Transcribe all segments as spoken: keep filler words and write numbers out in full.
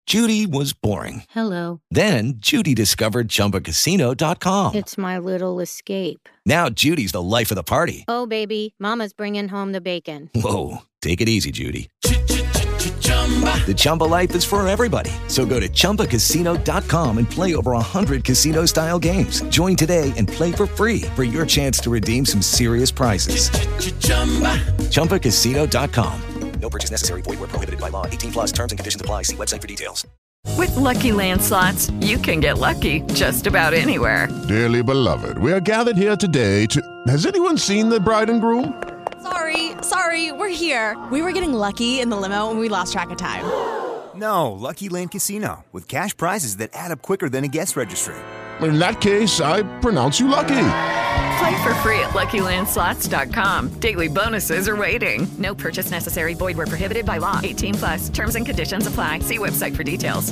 Judy was boring. Hello. Then Judy discovered Chumba Casino dot com. It's my little escape. Now Judy's the life of the party. Oh, baby, mama's bringing home the bacon. Whoa, take it easy, Judy. The Chumba life is for everybody. So go to Chumba Casino dot com and play over one hundred casino-style games. Join today and play for free for your chance to redeem some serious prizes. Chumba Casino dot com. No purchase necessary. Void where prohibited by law. eighteen plus terms and conditions apply. See website for details. With Lucky Land Slots, you can get lucky just about anywhere. Dearly beloved, we are gathered here today to... Has anyone seen the bride and groom? Sorry, sorry, we're here. We were getting lucky in the limo and we lost track of time. No, Lucky Land Casino, with cash prizes that add up quicker than a guest registry. In that case, I pronounce you lucky. Play for free at Lucky Land Slots dot com. Daily bonuses are waiting. No purchase necessary. Void where prohibited by law. eighteen plus. Terms and conditions apply. See website for details.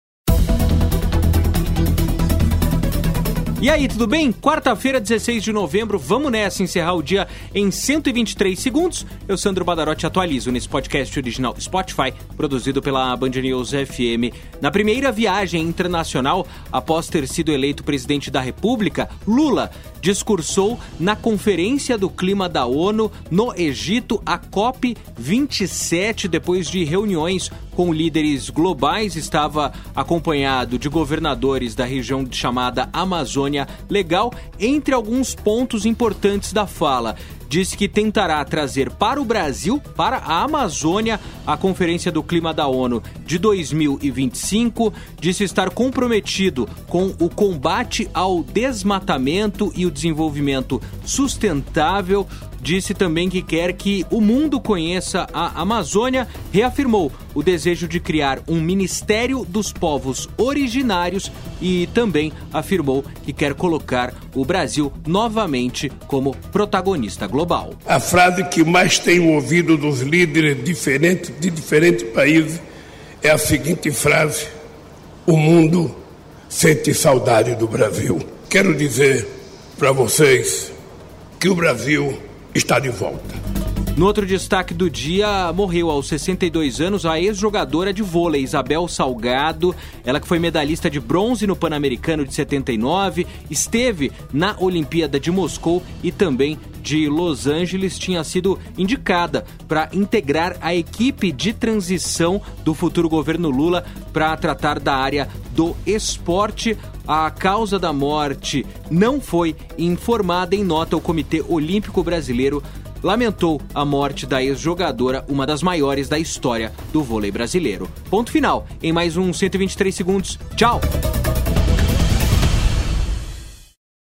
E aí, tudo bem? Quarta-feira, dezesseis de novembro, vamos nessa encerrar o dia em cento e vinte e três segundos. Eu, Sandro Badarotti, atualizo nesse podcast original Spotify, produzido pela Band News F M. Na primeira viagem internacional, após ter sido eleito presidente da República, Lula discursou na Conferência do Clima da ONU no Egito, a COP vinte e sete, depois de reuniões com líderes globais. Estava acompanhado de governadores da região chamada Amazônia Legal. Entre alguns pontos importantes da fala, disse que tentará trazer para o Brasil, para a Amazônia, a Conferência do Clima da ONU de dois mil e vinte e cinco, disse estar comprometido com o combate ao desmatamento e o desenvolvimento sustentável. Disse também que quer que o mundo conheça a Amazônia, reafirmou o desejo de criar um Ministério dos Povos Originários e também afirmou que quer colocar o Brasil novamente como protagonista global. A frase que mais tenho ouvido dos líderes diferentes de diferentes países é a seguinte frase: o mundo sente saudade do Brasil. Quero dizer para vocês que o Brasil está de volta. No outro destaque do dia, morreu aos sessenta e dois anos a ex-jogadora de vôlei Isabel Salgado, ela que foi medalhista de bronze no Pan-Americano de setenta e nove, esteve na Olimpíada de Moscou e também de Los Angeles, tinha sido indicada para integrar a equipe de transição do futuro governo Lula para tratar da área do esporte. A causa da morte não foi informada. Em nota, o Comitê Olímpico Brasileiro lamentou a morte da ex-jogadora, uma das maiores da história do vôlei brasileiro. Ponto final em mais um cento e vinte e três segundos. Tchau!